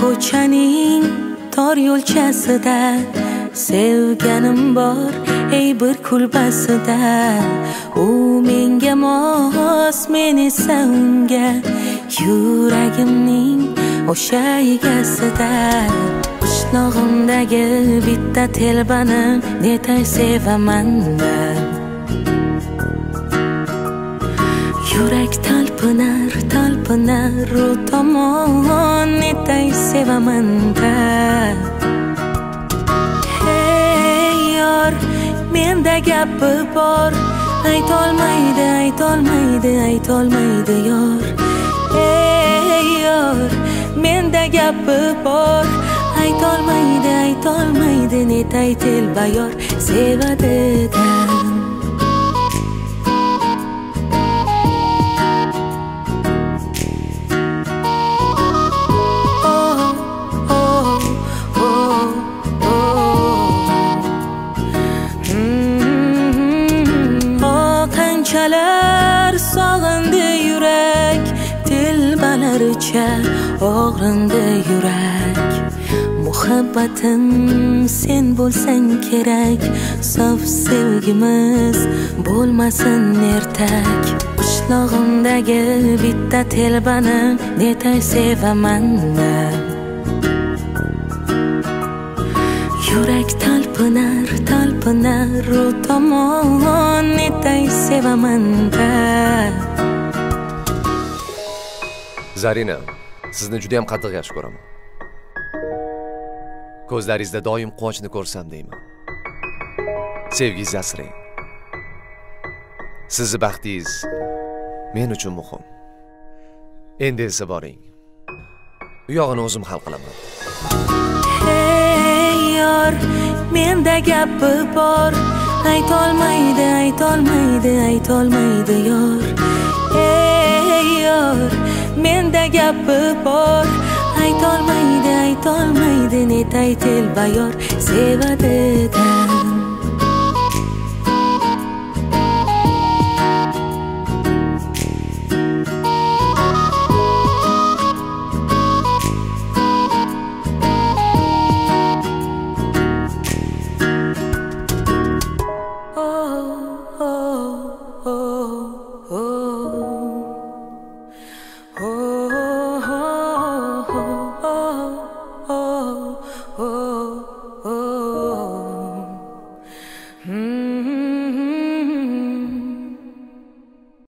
ko'chaning tor yo'lchasida sevganim bor ey bir kulbasida. U menga mos, men esa unga, yuragimning o'sha egasida. Qishlog'imdagi bitta telbani netay sevaman man. Yurak talpinar, talpinar u tomon, netay sevaman man. Hey yor, menda gapi bor, aytolmaydi, aytolmaydi, aytolmaydi yor. Hey yor, menda gapi bor, aytolmaydi, aytolmaydi, netay telba yor sevadi-da. Qanchalar sog'indi yurak, telbalaricha og'rindi yurak. Muhabbatim sen bo'lsang kerak, sof sevgimiz bo'lmasin ertak. Qishlog'imdagi bitta telbani netay sevaman man. Yurak talpinar, talpinar u tomon, netay sevaman man. Zarina, sizni juda ham qattiq yaxshi ko'raman. Ko'zlaringizda doim quvonchni ko'rsam deyman. Sevgingiz asrang. Sizni baxtingiz men uchun muhim. Endi esa boring. Bu yog'ini o'zim hal qilaman. Hey yor, menda gapi bor, aytolmaydi, aytolmaydi, aytolmaydi yor. Hey yor, menda gapi bor, aytolmaydi, aytolmaydi, netay telba yor sevadi-da.